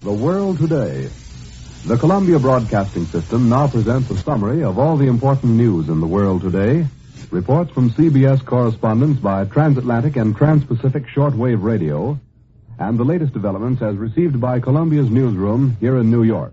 The World Today. The Columbia Broadcasting System now presents a summary of all the important news in the world today. Reports from CBS correspondents by Transatlantic and Trans-Pacific Shortwave Radio, and the latest developments as received by Columbia's newsroom here in New York.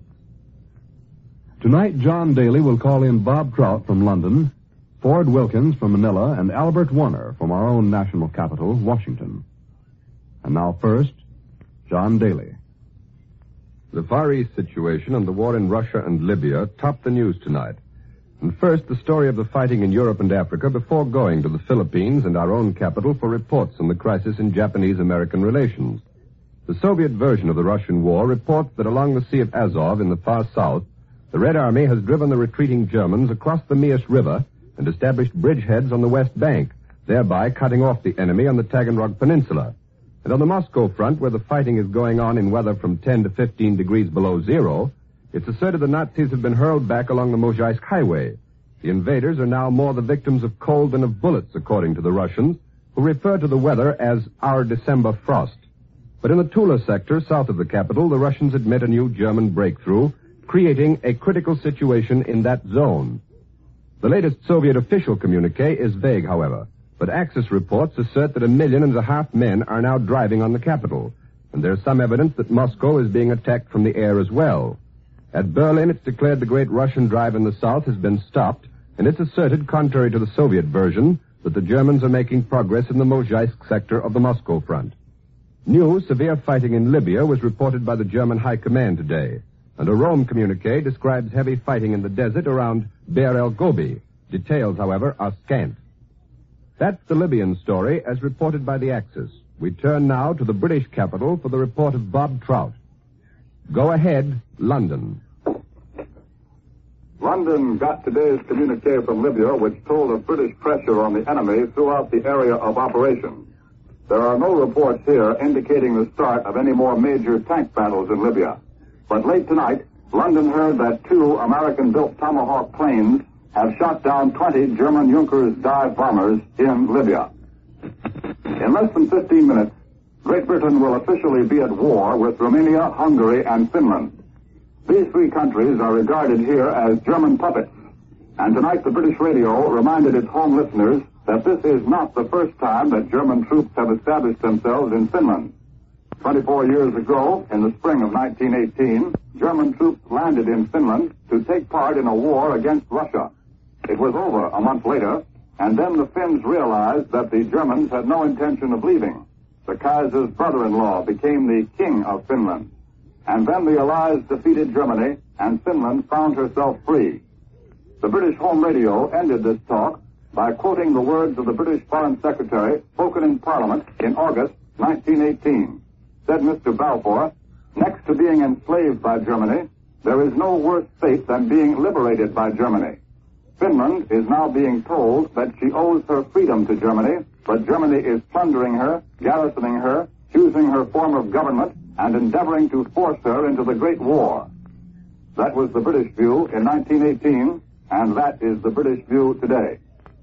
Tonight, John Daly will call in Bob Trout from London, Ford Wilkins from Manila, and Albert Warner from our own national capital, Washington. And now first, John Daly. The Far East situation and the war in Russia and Libya topped the news tonight. And first, the story of the fighting in Europe and Africa before going to the Philippines and our own capital for reports on the crisis in Japanese-American relations. The Soviet version of the Russian war reports that along the Sea of Azov in the far south, the Red Army has driven the retreating Germans across the Mias River and established bridgeheads on the west bank, thereby cutting off the enemy on the Taganrog Peninsula. And on the Moscow front, where the fighting is going on in weather from 10 to 15 degrees below zero, it's asserted the Nazis have been hurled back along the Mozhaisk Highway. The invaders are now more the victims of cold than of bullets, according to the Russians, who refer to the weather as our December frost. But in the Tula sector, south of the capital, the Russians admit a new German breakthrough, creating a critical situation in that zone. The latest Soviet official communique is vague, however. But Axis reports assert that 1.5 million men are now driving on the capital, and there's some evidence that Moscow is being attacked from the air as well. At Berlin, it's declared the great Russian drive in the south has been stopped, and it's asserted, contrary to the Soviet version, that the Germans are making progress in the Mozhaisk sector of the Moscow front. New severe fighting in Libya was reported by the German High Command today, and a Rome communique describes heavy fighting in the desert around Bir el Gobi. Details, however, are scant. That's the Libyan story as reported by the Axis. We turn now to the British capital for the report of Bob Trout. Go ahead, London. London got today's communique from Libya, which told of British pressure on the enemy throughout the area of operations. There are no reports here indicating the start of any more major tank battles in Libya. But late tonight, London heard that 2 American-built Tomahawk planes have shot down 20 German Junkers dive bombers in Libya. In less than 15 minutes, Great Britain will officially be at war with Romania, Hungary, and Finland. These 3 countries are regarded here as German puppets. And tonight the British radio reminded its home listeners that this is not the first time that German troops have established themselves in Finland. 24 years ago, in the spring of 1918, German troops landed in Finland to take part in a war against Russia. It was over a month later, and then the Finns realized that the Germans had no intention of leaving. The Kaiser's brother-in-law became the king of Finland. And then the Allies defeated Germany, and Finland found herself free. The British Home Radio ended this talk by quoting the words of the British Foreign Secretary spoken in Parliament in August 1918. Said Mr. Balfour, "Next to being enslaved by Germany, there is no worse fate than being liberated by Germany. Finland is now being told that she owes her freedom to Germany, but Germany is plundering her, garrisoning her, choosing her form of government, and endeavoring to force her into the Great War." That was the British view in 1918, and that is the British view today.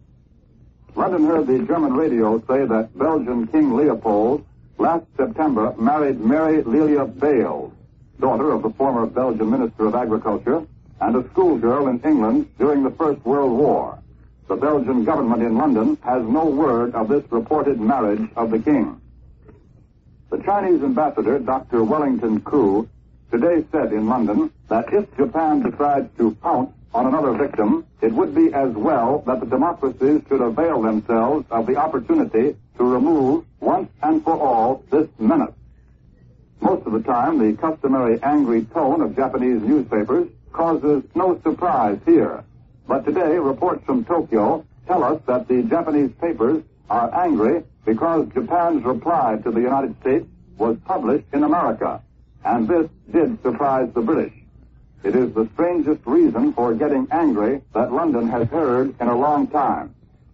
London heard the German radio say that Belgian King Leopold last September married Mary Lelia Bales, daughter of the former Belgian Minister of Agriculture, and a schoolgirl in England during the First World War. The Belgian government in London has no word of this reported marriage of the king. The Chinese ambassador, Dr. Wellington Koo, today said in London that if Japan decides to pounce on another victim, it would be as well that the democracies should avail themselves of the opportunity to remove, once and for all, this menace. Most of the time, the customary angry tone of Japanese newspapers causes no surprise here. But today, reports from Tokyo tell us that the Japanese papers are angry because Japan's reply to the United States was published in America. And this did surprise the British. It is the strangest reason for getting angry that London has heard in a long time.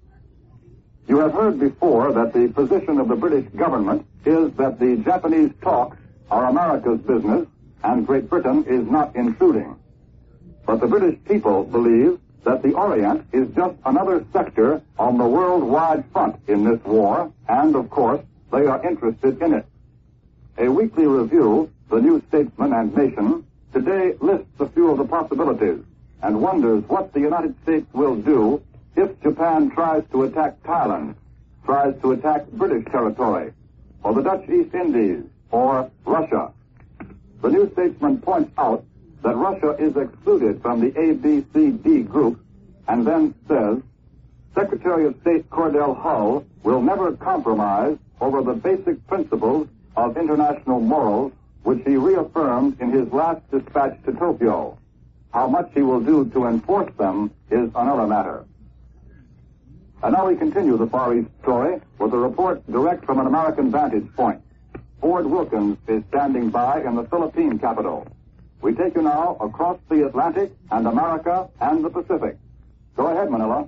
You have heard before that the position of the British government is that the Japanese talks are America's business and Great Britain is not intruding. But the British people believe that the Orient is just another sector on the worldwide front in this war, and, of course, they are interested in it. A weekly review, the New Statesman and nation, today lists a few of the possibilities and wonders what the United States will do if Japan tries to attack Thailand, tries to attack British territory, or the Dutch East Indies, or Russia. The New Statesman points out that Russia is excluded from the ABCD group and then says, Secretary of State Cordell Hull will never compromise over the basic principles of international morals which he reaffirmed in his last dispatch to Tokyo. How much he will do to enforce them is another matter. And now we continue the Far East story with a report direct from an American vantage point. Ford Wilkins is standing by in the Philippine capital. We take you now across the Atlantic and America and the Pacific. Go ahead, Manila.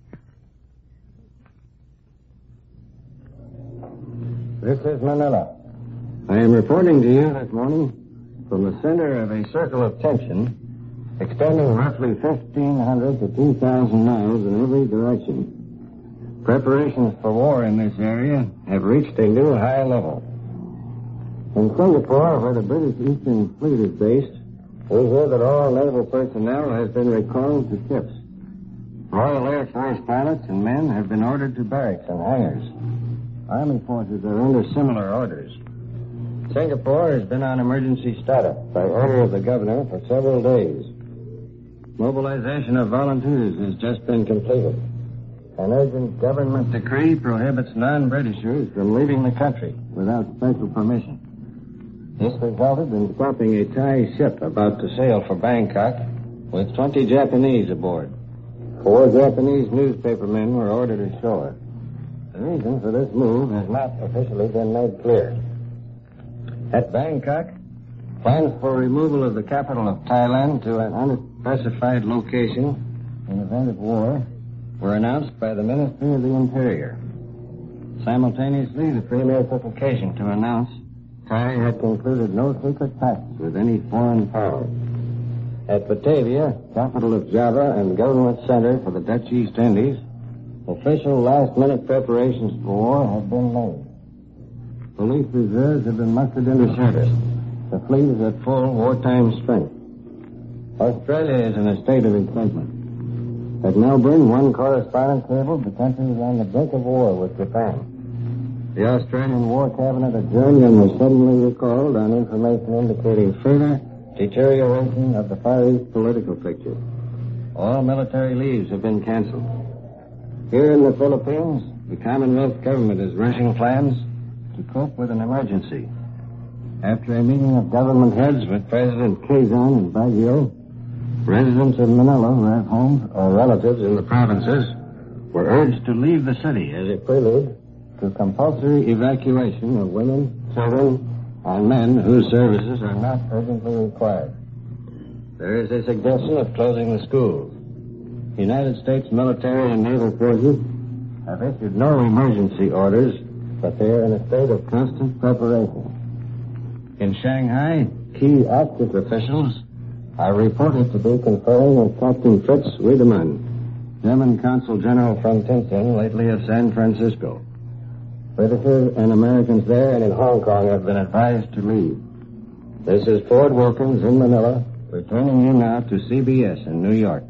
This is Manila. I am reporting to you this morning from the center of a circle of tension extending roughly 1,500 to 2,000 miles in every direction. Preparations for war in this area have reached a new high level. In Singapore, where the British Eastern Fleet is based, we hear that all naval personnel has been recalled to ships. Royal Air Force pilots and men have been ordered to barracks and hangars. Army forces are under similar orders. Singapore has been on emergency status by order of the governor for several days. Mobilization of volunteers has just been completed. An urgent government decree prohibits non-Britishers from leaving the country without special permission. This resulted in stopping a Thai ship about to sail for Bangkok with 20 Japanese aboard. 4 Japanese newspapermen were ordered ashore. The reason for this move has not officially been made clear. At Bangkok, plans for removal of the capital of Thailand to an unspecified location in event of war were announced by the Ministry of the Interior. Simultaneously, the Premier took occasion to announce Thai had concluded no secret pacts with any foreign power. At Batavia, capital of Java and government center for the Dutch East Indies, official last-minute preparations for war have been made. Police reserves have been mustered into service. The fleet is at full wartime strength. Australia is in a state of excitement. At Melbourne, one correspondent cabled the country is on the brink of war with Japan. The Australian War Cabinet adjourned and was suddenly recalled on information indicating further deterioration of the Far East political picture. All military leaves have been canceled. Here in the Philippines, the Commonwealth government is rushing plans to cope with an emergency. After a meeting of government heads with President Quezon and Baguio, residents of Manila who have homes or relatives in the provinces were urged to leave the city as a prelude to compulsory evacuation of women, children, and men whose services are not urgently required. There is a suggestion of closing the schools. United States military and naval forces have issued no emergency orders, but they are in a state of constant preparation. In Shanghai, key active officials are reported to be conferring with Captain Fritz Wiedemann, German Consul General from Tientsin, lately of San Francisco. Britishers and Americans there and in Hong Kong have been advised to leave. This is Ford Wilkins in Manila, returning you now to CBS in New York.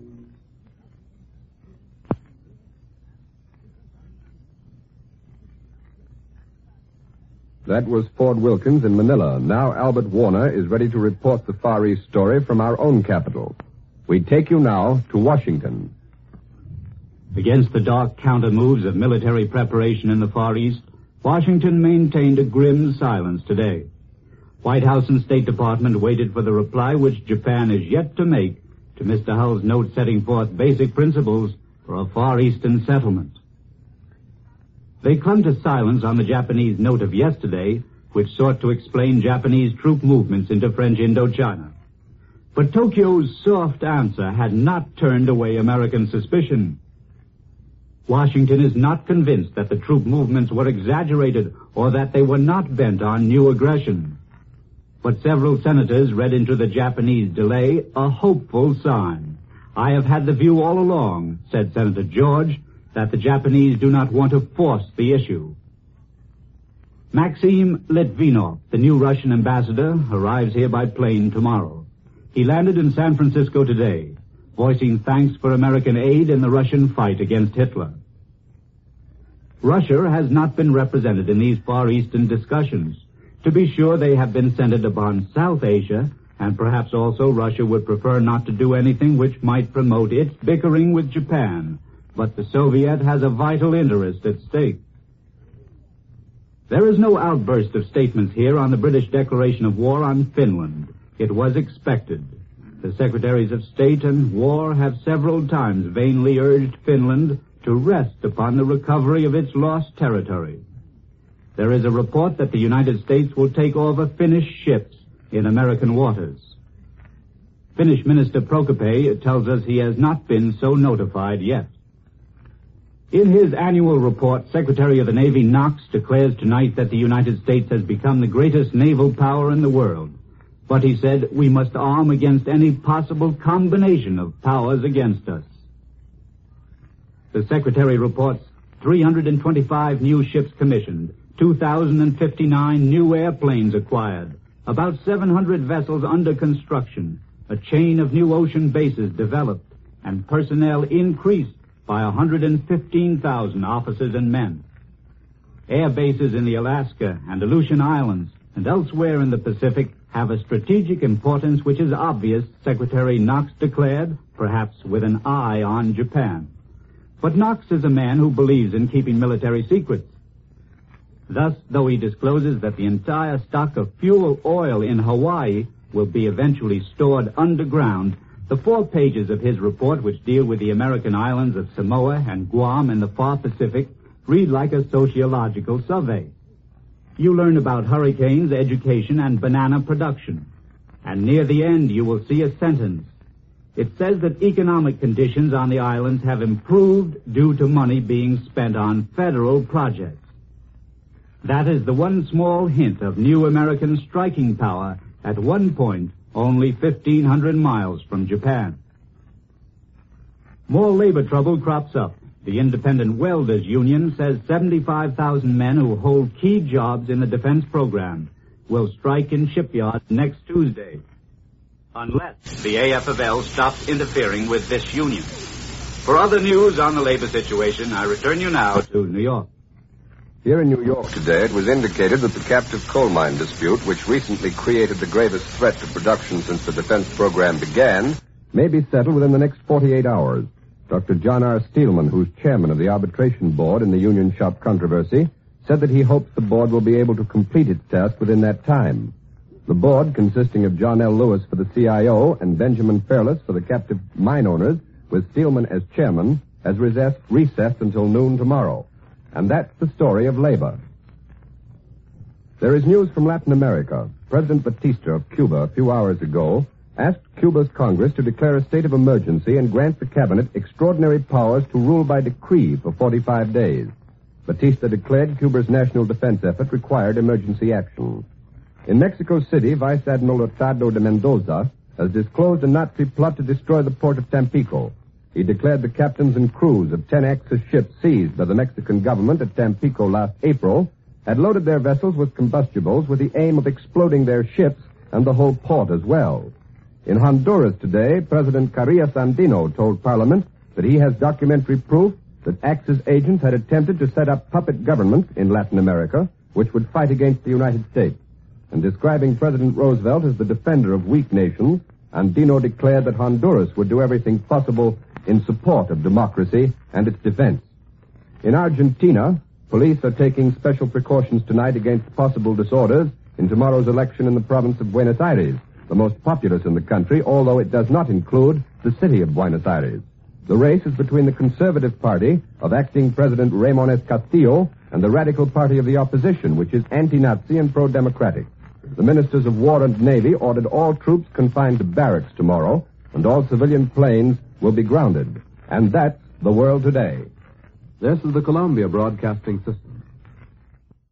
That was Ford Wilkins in Manila. Now Albert Warner is ready to report the Far East story from our own capital. We take you now to Washington. Against the dark counter-moves of military preparation in the Far East, Washington maintained a grim silence today. White House and State Department waited for the reply which Japan is yet to make to Mr. Hull's note setting forth basic principles for a Far Eastern settlement. They clung to silence on the Japanese note of yesterday, which sought to explain Japanese troop movements into French Indochina. But Tokyo's soft answer had not turned away American suspicion. Washington is not convinced that the troop movements were exaggerated or that they were not bent on new aggression. But several senators read into the Japanese delay a hopeful sign. I have had the view all along, said Senator George, that the Japanese do not want to force the issue. Maxim Litvinov, the new Russian ambassador, arrives here by plane tomorrow. He landed in San Francisco today, voicing thanks for American aid in the Russian fight against Hitler. Russia has not been represented in these Far Eastern discussions. To be sure, they have been centered upon South Asia, and perhaps also Russia would prefer not to do anything which might promote its bickering with Japan. But the Soviet has a vital interest at stake. There is no outburst of statements here on the British declaration of war on Finland. It was expected. The Secretaries of State and War have several times vainly urged Finland to rest upon the recovery of its lost territory. There is a report that the United States will take over Finnish ships in American waters. Finnish Minister Prokope tells us he has not been so notified yet. In his annual report, Secretary of the Navy Knox declares tonight that the United States has become the greatest naval power in the world. But he said we must arm against any possible combination of powers against us. The Secretary reports 325 new ships commissioned, 2,059 new airplanes acquired, about 700 vessels under construction, a chain of new ocean bases developed, and personnel increased by 115,000 officers and men. Air bases in the Alaska and Aleutian Islands and elsewhere in the Pacific have a strategic importance which is obvious, Secretary Knox declared, perhaps with an eye on Japan. But Knox is a man who believes in keeping military secrets. Thus, though he discloses that the entire stock of fuel oil in Hawaii will be eventually stored underground, the 4 pages of his report, which deal with the American islands of Samoa and Guam in the far Pacific, read like a sociological survey. You learn about hurricanes, education, and banana production. And near the end, you will see a sentence. It says that economic conditions on the islands have improved due to money being spent on federal projects. That is the one small hint of new American striking power at one point only 1,500 miles from Japan. More labor trouble crops up. The Independent Welders Union says 75,000 men who hold key jobs in the defense program will strike in shipyards next Tuesday, unless the AFL stops interfering with this union. For other news on the labor situation, I return you now to New York. Here in New York today, it was indicated that the captive coal mine dispute, which recently created the gravest threat to production since the defense program began, may be settled within the next 48 hours. Dr. John R. Steelman, who's chairman of the arbitration board in the union shop controversy, said that he hopes the board will be able to complete its task within that time. The board, consisting of John L. Lewis for the CIO and Benjamin Fairless for the captive mine owners, with Steelman as chairman, has recessed until noon tomorrow. And that's the story of labor. There is news from Latin America. President Batista of Cuba a few hours ago asked Cuba's Congress to declare a state of emergency and grant the cabinet extraordinary powers to rule by decree for 45 days. Batista declared Cuba's national defense effort required emergency action. In Mexico City, Vice Admiral Hurtado de Mendoza has disclosed a Nazi plot to destroy the port of Tampico. He declared the captains and crews of 10 Axis ships seized by the Mexican government at Tampico last April had loaded their vessels with combustibles with the aim of exploding their ships and the whole port as well. In Honduras today, President Carrillo Sandino told Parliament that he has documentary proof that Axis agents had attempted to set up puppet governments in Latin America which would fight against the United States. And describing President Roosevelt as the defender of weak nations, Andino declared that Honduras would do everything possible in support of democracy and its defense. In Argentina, police are taking special precautions tonight against possible disorders in tomorrow's election in the province of Buenos Aires, the most populous in the country, although it does not include the city of Buenos Aires. The race is between the Conservative Party of acting President Ramon S. Castillo and the Radical Party of the opposition, which is anti-Nazi and pro-democratic. The Ministers of War and Navy ordered all troops confined to barracks tomorrow, and all civilian planes will be grounded. And that's the world today. This is the Columbia Broadcasting System.